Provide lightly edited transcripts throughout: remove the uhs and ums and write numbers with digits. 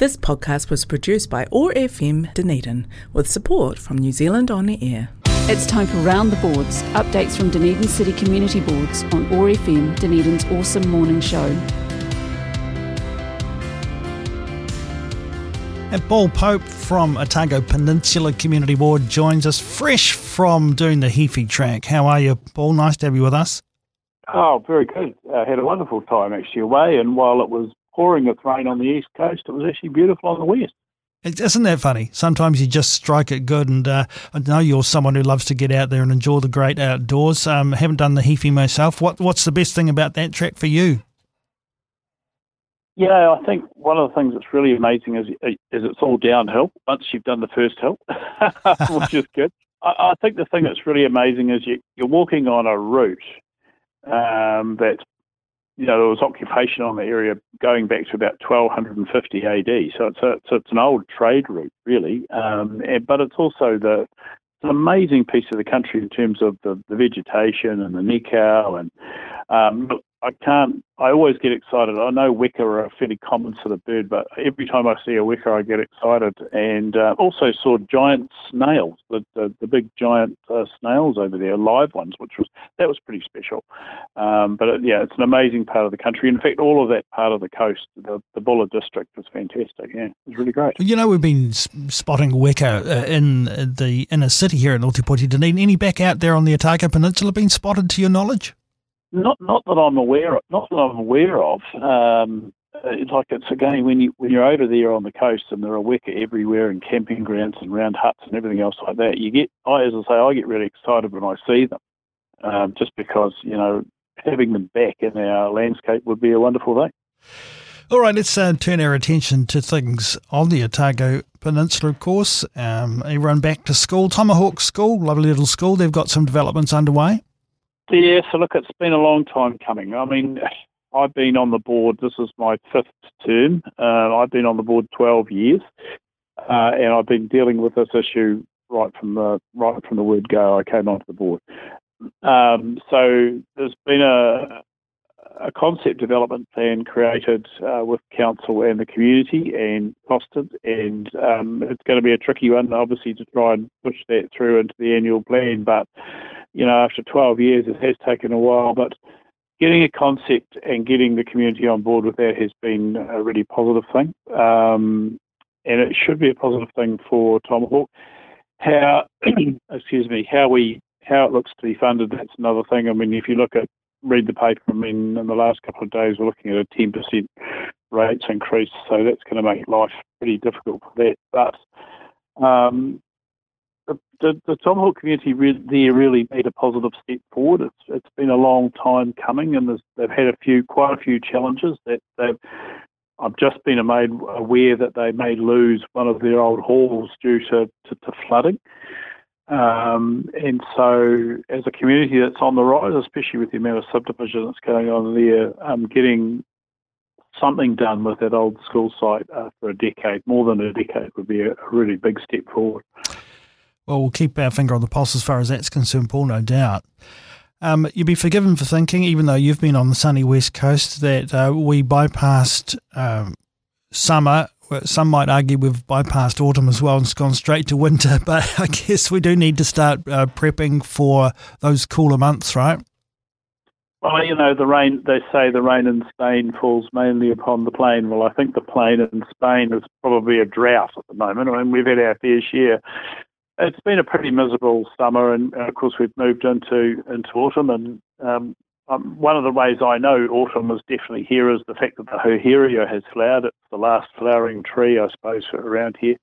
This podcast was produced by OAR FM Dunedin with support from New Zealand On Air. It's time for Round the Boards, updates from Dunedin City Community Boards on OAR FM, Dunedin's awesome morning show. And Paul Pope from Otago Peninsula Community Board joins us fresh from doing the Heaphy track. How are you, Paul? Nice to have you with us. Oh, very good. I had a wonderful time actually away, and while it was pouring with rain on the east coast, it was actually beautiful on the west. Isn't that funny? Sometimes you just strike it good, and I know you're someone who loves to get out there and enjoy the great outdoors. Haven't done the Heaphy myself. What's the best thing about that track for you? Yeah, I think one of the things that's really amazing is it's all downhill once you've done the first hill, which is good. I think the thing that's really amazing is you're walking on a route that's, there was occupation on the area going back to about 1250 AD. So it's an old trade route, really. But it's also it's an amazing piece of the country in terms of the vegetation and the nikau. And I always get excited. I know weka are a fairly common sort of bird, but every time I see a weka, I get excited. And also saw giant snails, the big giant snails over there, live ones, that was pretty special. But it's an amazing part of the country. In fact, all of that part of the coast, the Bulla district, was fantastic. Yeah, it was really great. We've been spotting weka in the inner city here in Ōtepoti Dunedin. Any back out there on the Otago Peninsula been spotted to your knowledge? Not that I'm aware of. It's again when you're over there on the coast and there are weka everywhere and camping grounds and round huts and everything else like that. I get really excited when I see them, just because having them back in our landscape would be a wonderful thing. All right, let's turn our attention to things on the Otago Peninsula, of course. Everyone back to school. Tomahawk School, lovely little school. They've got some developments underway. Yeah, so look, it's been a long time coming. I mean, I've been on the board, this is my fifth term. I've been on the board 12 years, and I've been dealing with this issue right from the word go I came onto the board. So there's been a concept development plan created with council and the community and costed, and it's going to be a tricky one, obviously, to try and push that through into the annual plan, but after 12 years, it has taken a while, but getting a concept and getting the community on board with that has been a really positive thing, and it should be a positive thing for Tomahawk. How it looks to be funded, that's another thing. I mean, if you read the paper, in the last couple of days, we're looking at a 10% rates increase, so that's going to make life pretty difficult for that. But the Tomahawk community really made a positive step forward. It's been a long time coming, and they've had quite a few challenges that I've just been made aware that they may lose one of their old halls due to flooding. And so as a community that's on the rise, especially with the amount of subdivision that's going on there, getting something done with that old school site for a decade, more than a decade, would be a really big step forward. Well, we'll keep our finger on the pulse as far as that's concerned, Paul, no doubt. You'd be forgiven for thinking, even though you've been on the sunny west coast, that we bypassed summer. Some might argue we've bypassed autumn as well and gone straight to winter, but I guess we do need to start prepping for those cooler months, right? Well, the rain, they say the rain in Spain falls mainly upon the plain. Well, I think the plain in Spain is probably a drought at the moment. I mean, we've had our fair share. It's been a pretty miserable summer, and of course we've moved into autumn. And one of the ways I know autumn is definitely here is the fact that the Hoheria has flowered. It's the last flowering tree, I suppose, around here.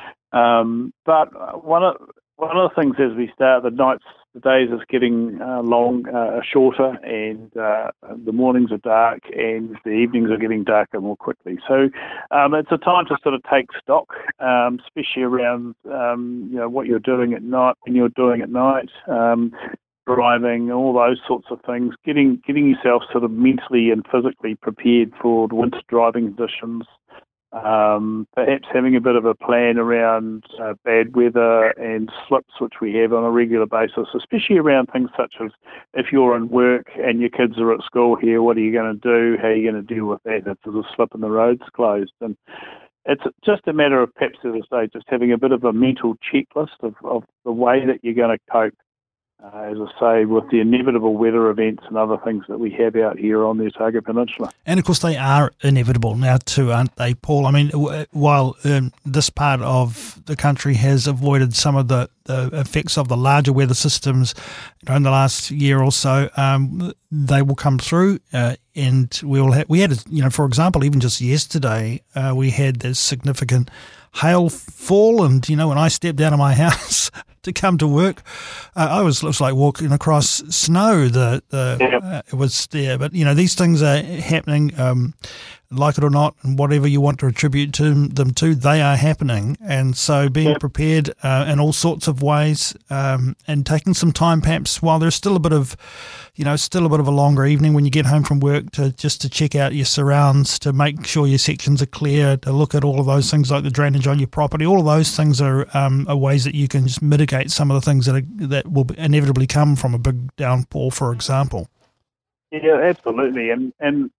But one of the things as we start, the days is getting shorter, and the mornings are dark, and the evenings are getting darker more quickly. So it's a time to sort of take stock, especially around what you're doing at night, when you're doing at night, driving, all those sorts of things. Getting yourself sort of mentally and physically prepared for the winter driving conditions. Perhaps having a bit of a plan around bad weather and slips, which we have on a regular basis, especially around things such as if you're in work and your kids are at school here, what are you going to do? How are you going to deal with that if there's a slip and the road's closed? And it's just a matter of perhaps, as I say, just having a bit of a mental checklist of the way that you're going to cope, as I say, with the inevitable weather events and other things that we have out here on the Otago Peninsula. And of course they are inevitable now too, aren't they, Paul? I mean, while this part of the country has avoided some of the effects of the larger weather systems, in the last year or so, they will come through, and we had, for example, even just yesterday, we had this significant hail fall, and when I stepped out of my house to come to work, it was like walking across snow. It was there, but these things are happening, like it or not, and whatever you want to attribute them to, they are happening. And so being prepared in all sorts of ways, and taking some time, perhaps while there's still a bit of a longer evening when you get home from work, to check out your surrounds, to make sure your sections are clear, to look at all of those things like the drainage on your property. All of those things are ways that you can just mitigate some of the things that will inevitably come from a big downpour, for example. Yeah, absolutely. And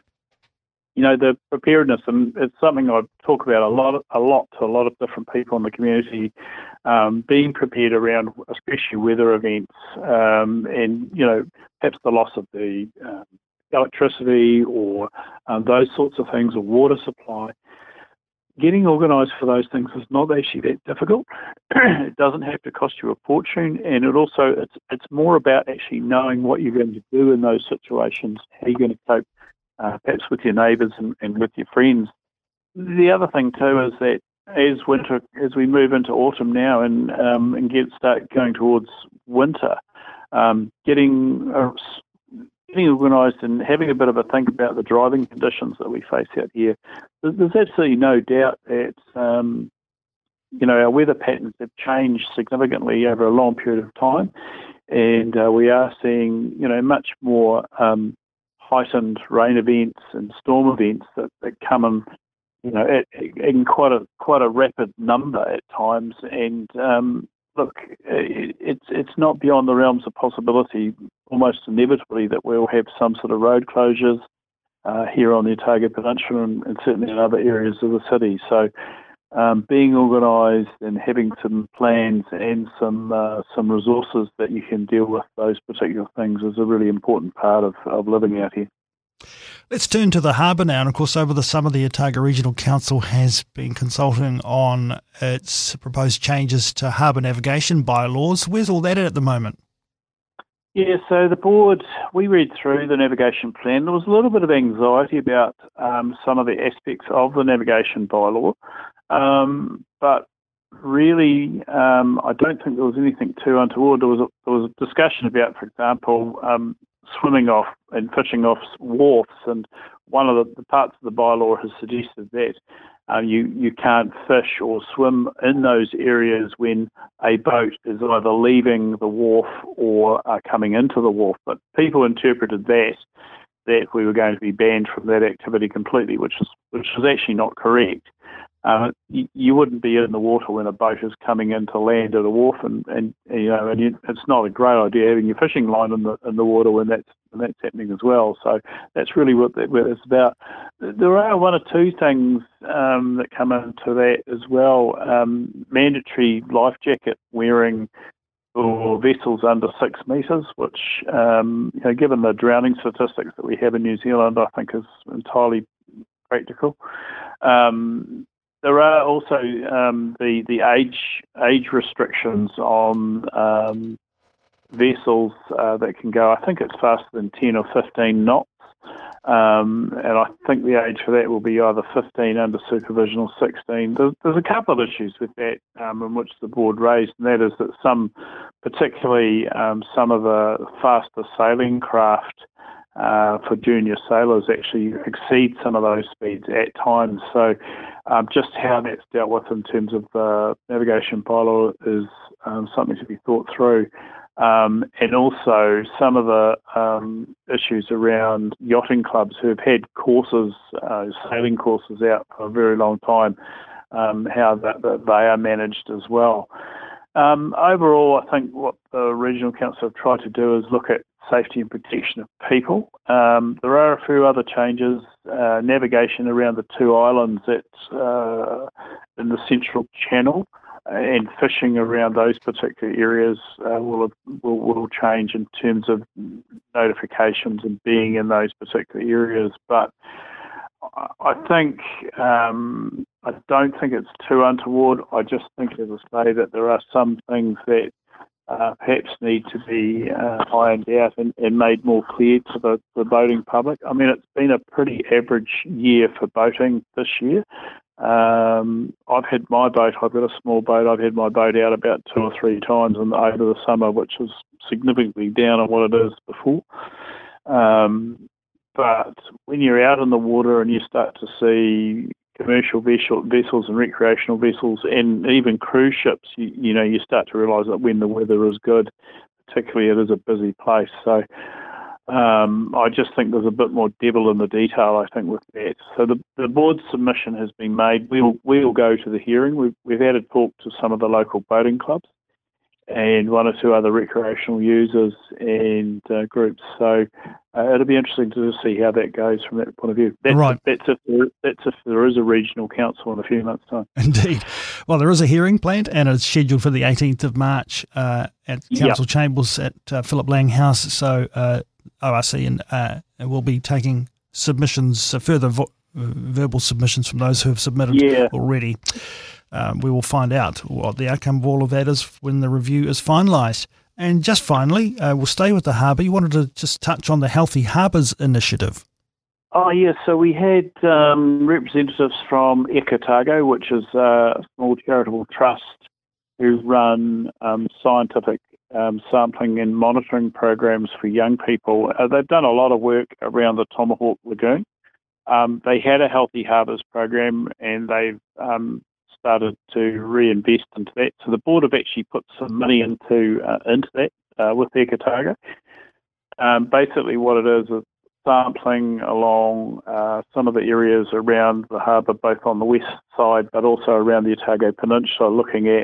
the preparedness, and it's something I talk about a lot to a lot of different people in the community, being prepared around especially weather events, and perhaps the loss of the electricity or those sorts of things, or water supply. Getting organised for those things is not actually that difficult. It doesn't have to cost you a fortune, and it's more about actually knowing what you're going to do in those situations, how you're going to cope, perhaps with your neighbours and with your friends. The other thing too is that as we move into autumn now and start going towards winter, getting organised and having a bit of a think about the driving conditions that we face out here. There's absolutely no doubt that our weather patterns have changed significantly over a long period of time, and we are seeing much more heightened rain events and storm events that come in quite a rapid number at times. And look, it's not beyond the realms of possibility, almost inevitably, that we'll have some sort of road closures here on the Otago Peninsula and certainly in other areas of the city. So being organised and having some plans and some resources that you can deal with those particular things is a really important part of living out here. Let's turn to the harbour now. And of course, over the summer, the Otago Regional Council has been consulting on its proposed changes to harbour navigation bylaws. Where's all that at the moment? Yeah, so the board, we read through the navigation plan. There was a little bit of anxiety about some of the aspects of the navigation bylaw, but really, I don't think there was anything too untoward. There was a discussion about, for example, swimming off and fishing off wharfs, and one of the parts of the bylaw has suggested that you can't fish or swim in those areas when a boat is either leaving the wharf or coming into the wharf. But people interpreted that we were going to be banned from that activity completely, which is actually not correct. You wouldn't be in the water when a boat is coming into land at a wharf, and it's not a great idea having your fishing line in the water when that's happening as well. So that's really what it's about. There are one or two things that come into that as well. Mandatory life jacket wearing for vessels under 6 metres, which given the drowning statistics that we have in New Zealand, I think is entirely practical. There are also the age restrictions on vessels that can go, I think it's faster than 10 or 15 knots, and I think the age for that will be either 15 under supervision or 16. There's a couple of issues with that in which the board raised, and that is that particularly some of the faster sailing craft for junior sailors actually exceed some of those speeds at times. So just how that's dealt with in terms of the navigation bylaw is something to be thought through. And also some of the issues around yachting clubs who have had courses, sailing courses out for a very long time, how that they are managed as well. Overall, I think what the Regional Council have tried to do is look at safety and protection of people. There are a few other changes. Navigation around the two islands in the Central Channel and fishing around those particular areas will change in terms of notifications and being in those particular areas. But I think I don't think it's too untoward. I just think, as I say, that there are some things that perhaps need to be ironed out and made more clear to the boating public. I mean, it's been a pretty average year for boating this year. I've had my boat, I've got a small boat, I've had my boat out about 2 or 3 times over the summer, which is significantly down on what it is before. But when you're out in the water and you start to see commercial vessels and recreational vessels and even cruise ships, you start to realise that when the weather is good, particularly it is a busy place. So I just think there's a bit more devil in the detail, I think, with that. So the board's submission has been made. We'll go to the hearing. We've had a talk to some of the local boating clubs and 1 or 2 other recreational users and groups. So it'll be interesting to see how that goes from that point of view. That's if there is a regional council in a few months' time. Indeed. Well, there is a hearing planned, and it's scheduled for the 18th of March at Council Chambers at Philip Lang House. So ORC will be taking submissions, further verbal submissions from those who have submitted already. We will find out what the outcome of all of that is when the review is finalised. And just finally, we'll stay with the harbour. You wanted to just touch on the Healthy Harbours initiative. Oh, yes. So we had representatives from Ekatago, which is a small charitable trust who run scientific sampling and monitoring programs for young people. They've done a lot of work around the Tomahawk Lagoon. They had a Healthy Harbours program, and they've started to reinvest into that. So the board have actually put some money into that with Ekatago. Basically what it is sampling along some of the areas around the harbour, both on the west side but also around the Otago Peninsula, looking at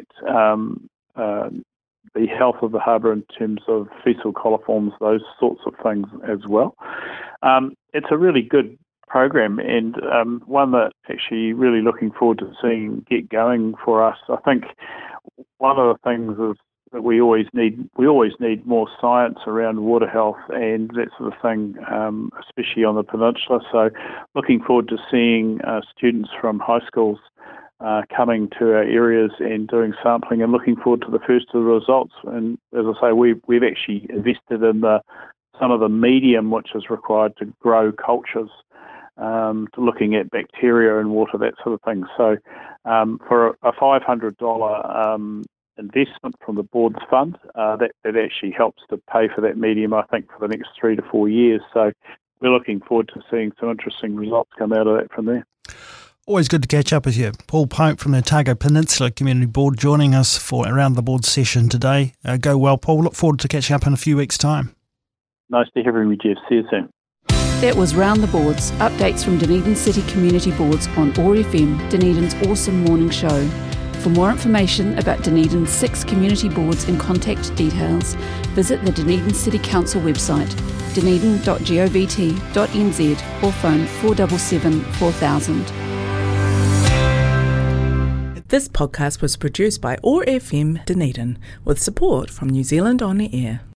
the health of the harbour in terms of faecal coliforms, those sorts of things as well. It's a really good program, and one that actually really looking forward to seeing get going for us. I think one of the things is that we always need more science around water health and that sort of thing, especially on the peninsula. So looking forward to seeing students from high schools coming to our areas and doing sampling, and looking forward to the first of the results. And as I say, we've actually invested in some of the medium which is required to grow cultures, to looking at bacteria in water, that sort of thing. So for a $500 investment from the board's fund, that actually helps to pay for that medium, I think, for the next 3 to 4 years. So we're looking forward to seeing some interesting results come out of that from there. Always good to catch up with you. Paul Pope from the Otago Peninsula Community Board joining us for Around the Board session today. Go well, Paul. Look forward to catching up in a few weeks' time. Nice to hear you, Jeff. See you soon. That was Round the Boards, updates from Dunedin City Community Boards on OAR FM, Dunedin's awesome morning show. For more information about Dunedin's 6 community boards and contact details, visit the Dunedin City Council website, dunedin.govt.nz, or phone 477 4000. This podcast was produced by OAR FM Dunedin with support from New Zealand On the Air.